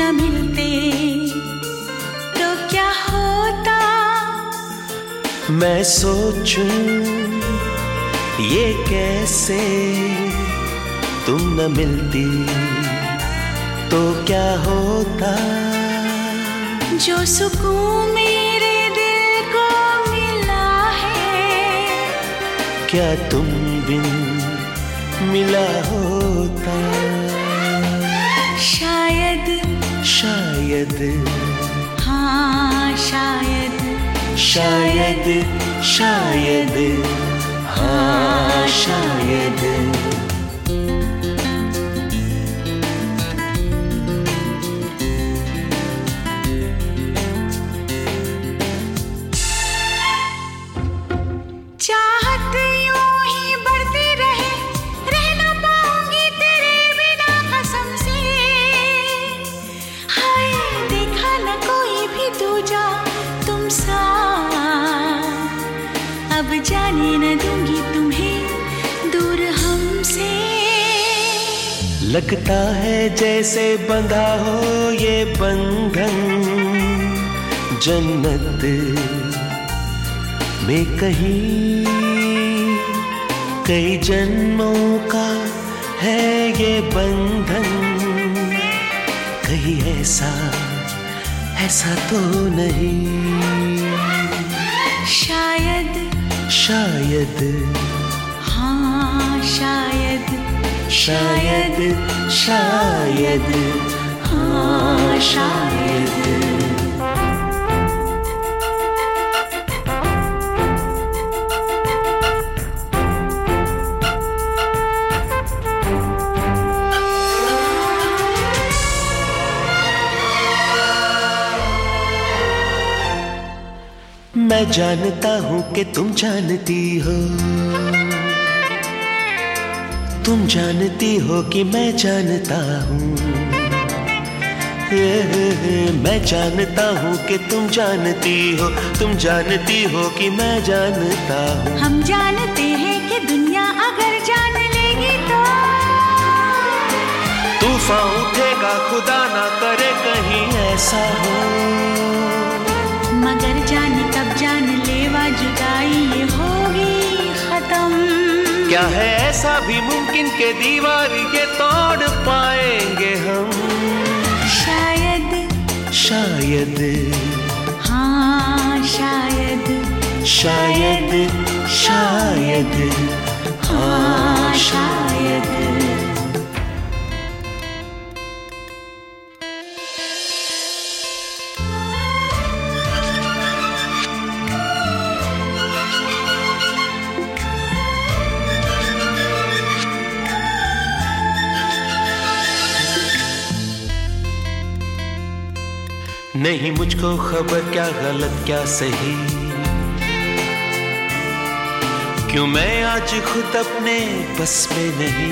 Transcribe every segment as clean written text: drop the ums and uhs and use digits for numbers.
न मिलते तो क्या होता। मैं सोचूं ये कैसे, तुम न मिलती तो क्या होता। जो सुकून मेरे दिल को मिला है, क्या तुम बिन मिला होता। शायद शायद, हाँ शायद, शायद शायद, हाँ शायद। चाहत यूं ही बढ़ती रहे, रह ना पाऊंगी तेरे बिना कसम से। हाय देखा न कोई भी दूजा तुम सा, अब जाने न दूंगी तुम्हें दूर हमसे। लगता है जैसे बंधा हो ये बंधन जन्नत में कहीं, कई जन्मों का है ये बंधन। कहीं ऐसा ऐसा तो नहीं। शायद शायद, हाँ शायद, शायद शायद, हाँ शायद। मैं जानता हूँ कि तुम जानती हो, तुम जानती हो कि मैं जानता हूँ। मैं जानता हूँ कि तुम जानती हो, तुम जानती हो कि मैं जानता हूँ। हम जानते हैं कि दुनिया अगर जान लेगी तो तूफान उठेगा, खुदा ना करे कहीं ऐसा हो। मगर जाने कब जान लेवा जुदाई ये होगी खत्म। क्या है ऐसा भी मुमकिन के दीवार ये तोड़ पाएंगे हम। शायद शायद, हाँ शायद, शायद शायद, हाँ शायद। नहीं मुझको खबर क्या गलत क्या सही, क्यों मैं आज खुद अपने बस में नहीं।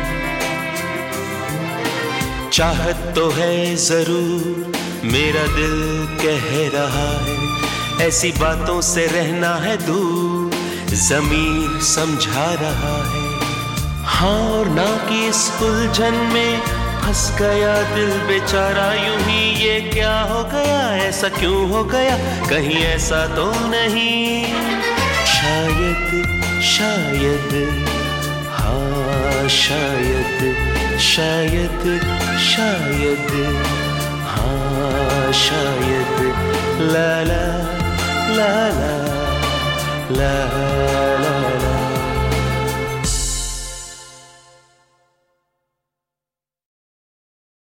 चाहत तो है जरूर मेरा दिल कह रहा है, ऐसी बातों से रहना है दूर ज़मीर समझा रहा है। हाँ और ना कि इस उलझन में फंस गया दिल बेचारा यूं ही। ये क्या हो गया, ऐसा क्यों हो गया, कहीं ऐसा तो नहीं। शायद शायद, हाँ शायद, शायद शायद, हाँ शायद। ला ला ला ला ला ला।